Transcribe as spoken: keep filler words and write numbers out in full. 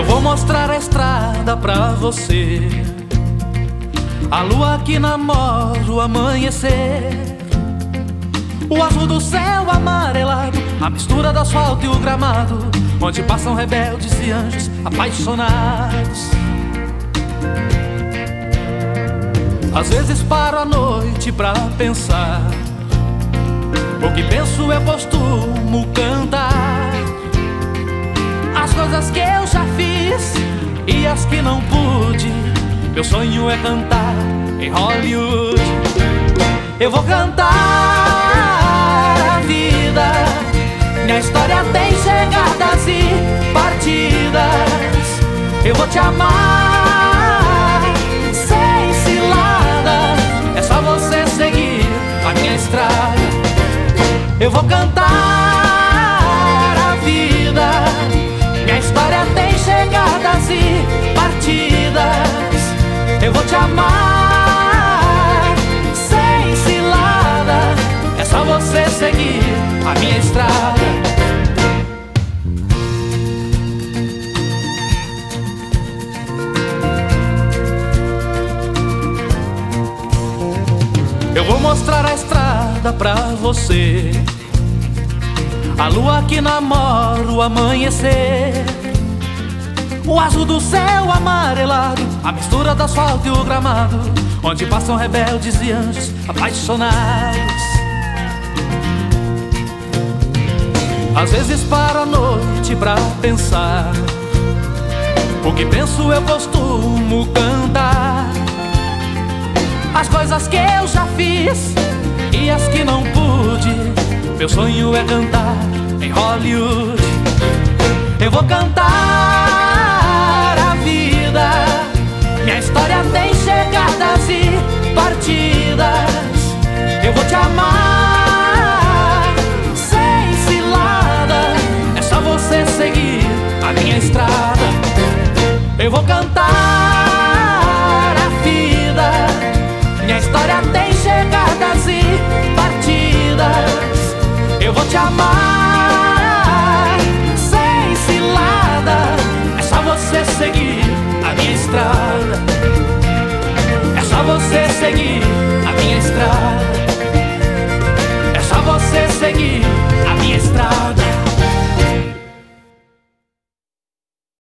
vou mostrar a estrada pra você, a lua que namora o amanhecer, o azul do céu amarelado, a mistura do asfalto e o gramado, onde passam rebeldes e anjos apaixonados. Às vezes paro à noite pra pensar, o que penso eu costumo cantar, as coisas que eu já fiz e as que não pude. Meu sonho é cantar em Hollywood. Eu vou cantar a vida, minha história tem chegadas e partidas. Eu vou te amar sem cilada, é só você seguir a minha estrada. Eu vou cantar a vida, minha história tem chegadas e partidas. Eu vou te amar sem cilada, é só você seguir a minha estrada. Eu vou mostrar a estrada pra você, a lua que namora o amanhecer, o azul do céu amarelado, a mistura do asfalto e o gramado, onde passam rebeldes e anjos apaixonados. Às vezes paro à noite pra pensar, o que penso eu costumo cantar, as coisas que eu já fiz e as que não pude. Meu sonho é cantar em Hollywood. Eu vou cantar a vida, minha história tem chegadas e partidas. Eu vou te amar sem cilada, é só você seguir a minha estrada. Eu vou cantar a vida, minha história tem chegadas e partidas. Eu vou te amar sem cilada, é só você seguir a minha estrada.